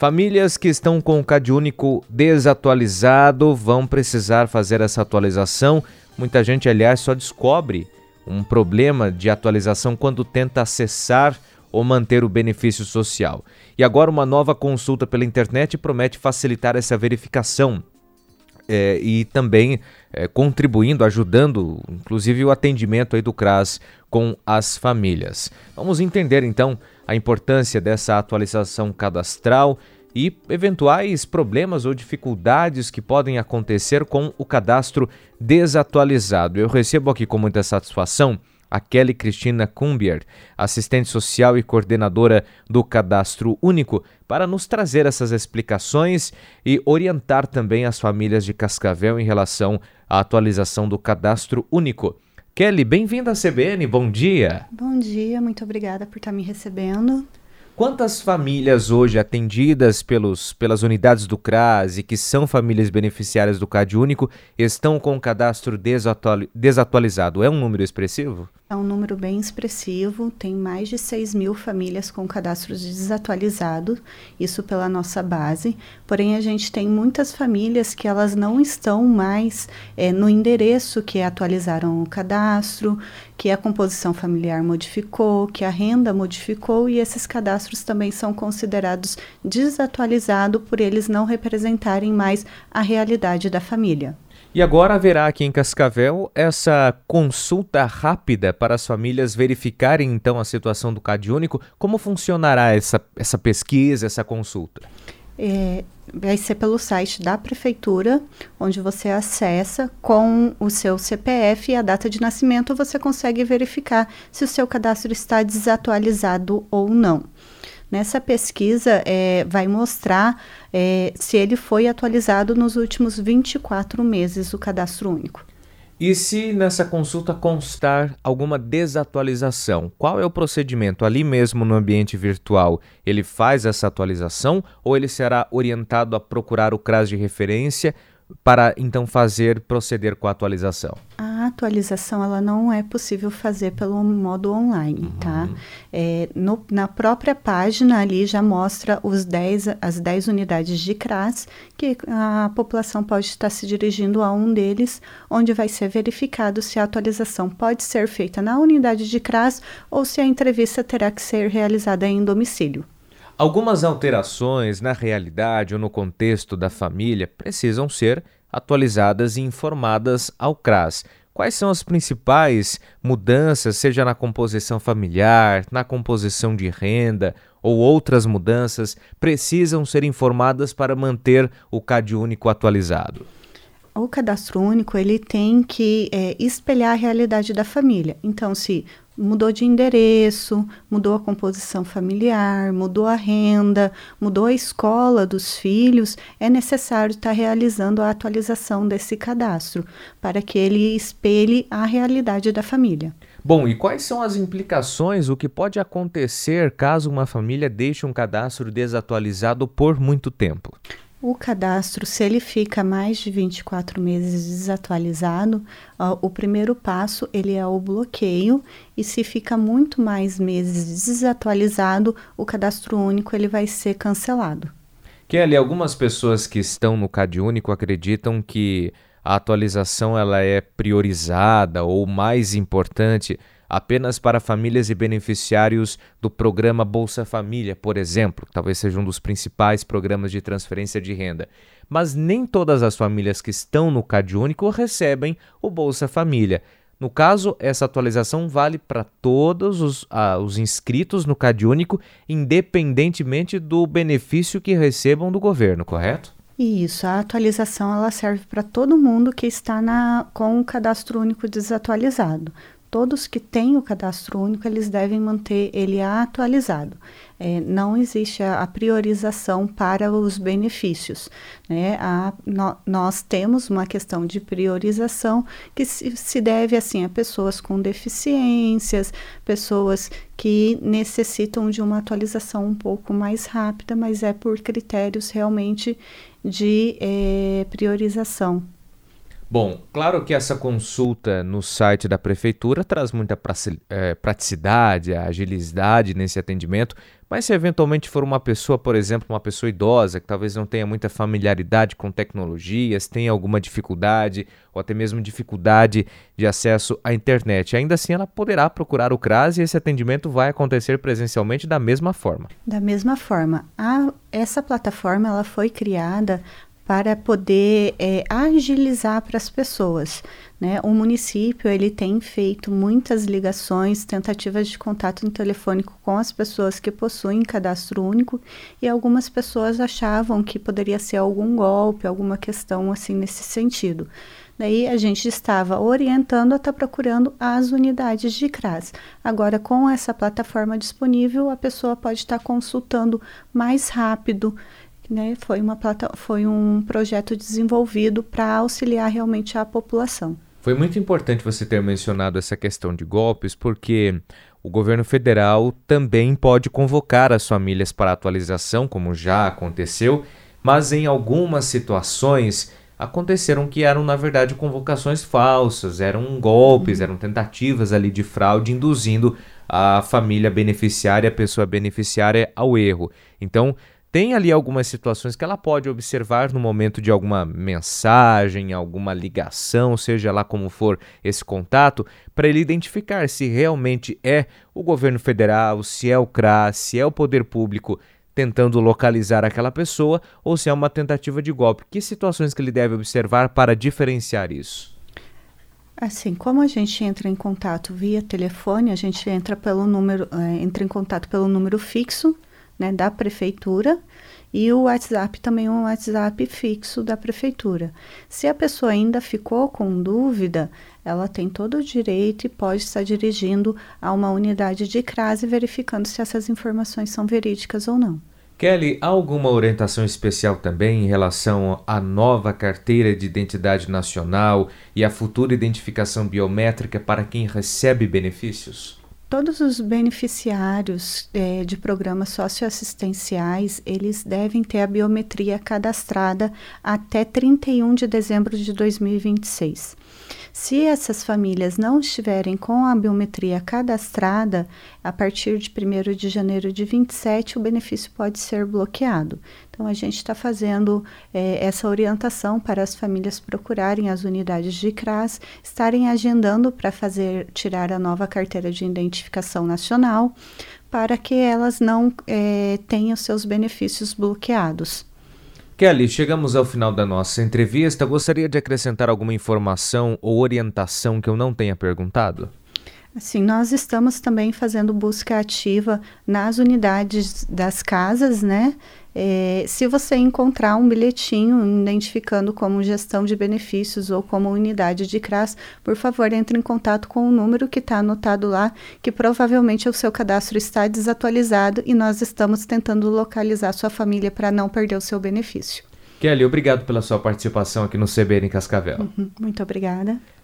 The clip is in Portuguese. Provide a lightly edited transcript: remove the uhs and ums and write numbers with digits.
Famílias que estão com o CAD único desatualizado vão precisar fazer essa atualização. Muita gente, aliás, só descobre um problema de atualização quando tenta acessar ou manter o benefício social. E agora uma nova consulta pela internet promete facilitar essa verificação e também contribuindo, ajudando, inclusive o atendimento aí do CRAS com as famílias. Vamos entender então a importância dessa atualização cadastral e eventuais problemas ou dificuldades que podem acontecer com o cadastro desatualizado. Eu recebo aqui com muita satisfação a Kelly Cristina Kumbier, assistente social e coordenadora do Cadastro Único, para nos trazer essas explicações e orientar também as famílias de Cascavel em relação à atualização do Cadastro Único. Kelly, bem-vinda à CBN, bom dia. Bom dia, muito obrigada por estar me recebendo. Quantas famílias hoje atendidas pelas unidades do CRAS e que são famílias beneficiárias do CAD único estão com o cadastro desatualizado? É um número expressivo? É um número bem expressivo, tem mais de 6.000 famílias com cadastros desatualizados, isso pela nossa base, porém a gente tem muitas famílias que elas não estão mais no endereço que atualizaram o cadastro, que a composição familiar modificou, que a renda modificou e esses cadastros também são considerados desatualizados por eles não representarem mais a realidade da família. E agora haverá aqui em Cascavel essa consulta rápida para as famílias verificarem então a situação do CAD único. Como funcionará essa pesquisa, essa consulta? Vai ser pelo site da prefeitura, onde você acessa com o seu CPF e a data de nascimento, você consegue verificar se o seu cadastro está desatualizado ou não. Nessa pesquisa vai mostrar se ele foi atualizado nos últimos 24 meses, o cadastro único. E se nessa consulta constar alguma desatualização, qual é o procedimento? Ali mesmo no ambiente virtual, ele faz essa atualização ou ele será orientado a procurar o CRAS de referência para então proceder com a atualização? A atualização ela não é possível fazer pelo modo online, tá? Na própria página ali já mostra as 10 unidades de CRAS, que a população pode estar se dirigindo a um deles, onde vai ser verificado se a atualização pode ser feita na unidade de CRAS ou se a entrevista terá que ser realizada em domicílio. Algumas alterações na realidade ou no contexto da família precisam ser atualizadas e informadas ao CRAS. Quais são as principais mudanças, seja na composição familiar, na composição de renda ou outras mudanças, precisam ser informadas para manter o CAD único atualizado? O cadastro único, ele tem que espelhar a realidade da família. Então, se mudou de endereço, mudou a composição familiar, mudou a renda, mudou a escola dos filhos, é necessário estar realizando a atualização desse cadastro para que ele espelhe a realidade da família. Bom, e quais são as implicações, o que pode acontecer caso uma família deixe um cadastro desatualizado por muito tempo? O cadastro, se ele fica mais de 24 meses desatualizado, o primeiro passo ele é o bloqueio, e se fica muito mais meses desatualizado, o cadastro único ele vai ser cancelado. Kelly, algumas pessoas que estão no CAD único acreditam que a atualização ela é priorizada ou mais importante apenas para famílias e beneficiários do programa Bolsa Família, por exemplo, que talvez seja um dos principais programas de transferência de renda. Mas nem todas as famílias que estão no CAD único recebem o Bolsa Família. No caso, essa atualização vale para todos os inscritos no CAD único, independentemente do benefício que recebam do governo, correto? Isso, a atualização ela serve para todo mundo que está com o cadastro único desatualizado. Todos que têm o cadastro único, eles devem manter ele atualizado. Não existe a priorização para os benefícios, né? Nós temos uma questão de priorização que se deve assim, a pessoas com deficiências, pessoas que necessitam de uma atualização um pouco mais rápida, mas é por critérios realmente de priorização. Bom, claro que essa consulta no site da prefeitura traz muita praticidade, agilidade nesse atendimento, mas se eventualmente for uma pessoa, por exemplo, uma pessoa idosa, que talvez não tenha muita familiaridade com tecnologias, tenha alguma dificuldade ou até mesmo dificuldade de acesso à internet, ainda assim ela poderá procurar o CRAS e esse atendimento vai acontecer presencialmente da mesma forma. Da mesma forma, essa plataforma ela foi criada para poder agilizar para as pessoas, né? O município ele tem feito muitas ligações, tentativas de contato no telefônico com as pessoas que possuem cadastro único e algumas pessoas achavam que poderia ser algum golpe, alguma questão assim nesse sentido. Daí a gente estava orientando a estar procurando as unidades de CRAS. Agora, com essa plataforma disponível, a pessoa pode estar consultando mais rápido, né? Foi um projeto desenvolvido para auxiliar realmente a população. Foi muito importante você ter mencionado essa questão de golpes, porque o governo federal também pode convocar as famílias para atualização, como já aconteceu, mas em algumas situações aconteceram que eram, na verdade, convocações falsas, eram golpes, eram tentativas ali de fraude, induzindo a família beneficiária, a pessoa beneficiária ao erro. Então, tem ali algumas situações que ela pode observar no momento de alguma mensagem, alguma ligação, seja lá como for esse contato, para ele identificar se realmente é o governo federal, se é o CRAS, se é o poder público tentando localizar aquela pessoa ou se é uma tentativa de golpe. Que situações que ele deve observar para diferenciar isso? Assim, como a gente entra em contato via telefone, a gente entra em contato pelo número fixo, né, da prefeitura, e o WhatsApp também é um WhatsApp fixo da prefeitura. Se a pessoa ainda ficou com dúvida, ela tem todo o direito e pode estar dirigindo a uma unidade de CRAS e verificando se essas informações são verídicas ou não. Kelly, há alguma orientação especial também em relação à nova carteira de identidade nacional e à futura identificação biométrica para quem recebe benefícios? Todos os beneficiários de programas socioassistenciais, eles devem ter a biometria cadastrada até 31 de dezembro de 2026. Se essas famílias não estiverem com a biometria cadastrada, a partir de 1º de janeiro de 27, o benefício pode ser bloqueado. Então, a gente está fazendo essa orientação para as famílias procurarem as unidades de CRAS, estarem agendando para tirar a nova carteira de identificação nacional, para que elas não tenham seus benefícios bloqueados. Kelly, chegamos ao final da nossa entrevista. Gostaria de acrescentar alguma informação ou orientação que eu não tenha perguntado? Assim, nós estamos também fazendo busca ativa nas unidades das casas, né? Se você encontrar um bilhetinho identificando como gestão de benefícios ou como unidade de CRAS, por favor, entre em contato com o número que está anotado lá, que provavelmente o seu cadastro está desatualizado e nós estamos tentando localizar sua família para não perder o seu benefício. Kelly, obrigado pela sua participação aqui no CBN Cascavel. Muito obrigada.